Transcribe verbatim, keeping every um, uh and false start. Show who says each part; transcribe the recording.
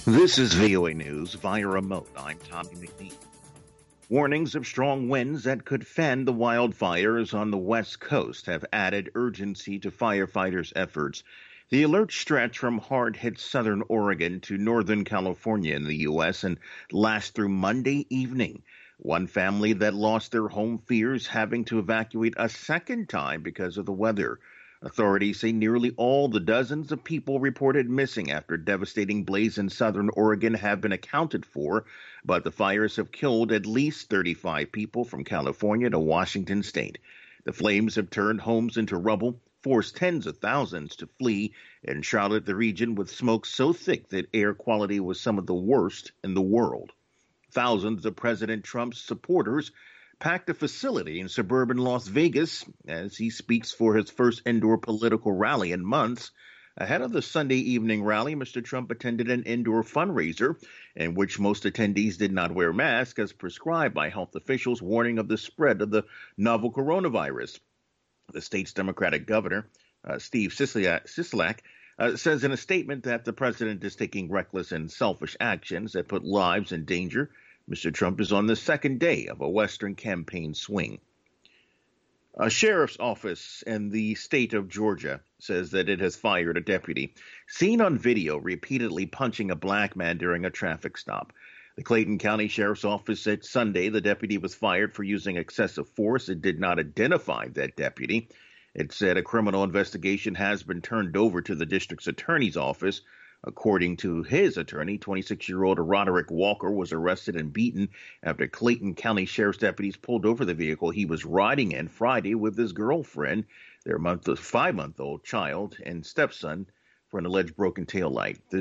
Speaker 1: This is V O A News via remote. I'm Tommy McNeil. Warnings of strong winds that could fan the wildfires on the West Coast have added urgency to firefighters' efforts. The alerts stretch from hard-hit southern Oregon to northern California in the U S and last through Monday evening. One family that lost their home fears having to evacuate a second time because of the weather. Authorities say nearly all the dozens of people reported missing after devastating blaze in southern Oregon have been accounted for, but the fires have killed at least thirty-five people from California to Washington state. The flames have turned homes into rubble, forced tens of thousands to flee, and shrouded the region with smoke so thick that air quality was some of the worst in the world. Thousands of President Trump's supporters packed a facility in suburban Las Vegas as he speaks for his first indoor political rally in months. Ahead of the Sunday evening rally, Mister Trump attended an indoor fundraiser in which most attendees did not wear masks as prescribed by health officials warning of the spread of the novel coronavirus. The state's Democratic governor, uh, Steve Sisolak, uh, says in a statement that the president is taking reckless and selfish actions that put lives in danger. Mister Trump is on the second day of a Western campaign swing. A sheriff's office in the state of Georgia says that it has fired a deputy seen on video repeatedly punching a black man during a traffic stop. The Clayton County Sheriff's Office said Sunday the deputy was fired for using excessive force. It did not identify that deputy. It said a criminal investigation has been turned over to the district's attorney's office. According to his attorney, twenty-six-year-old Roderick Walker was arrested and beaten after Clayton County Sheriff's deputies pulled over the vehicle he was riding in Friday with his girlfriend, their month, five-month-old child, and stepson for an alleged broken taillight.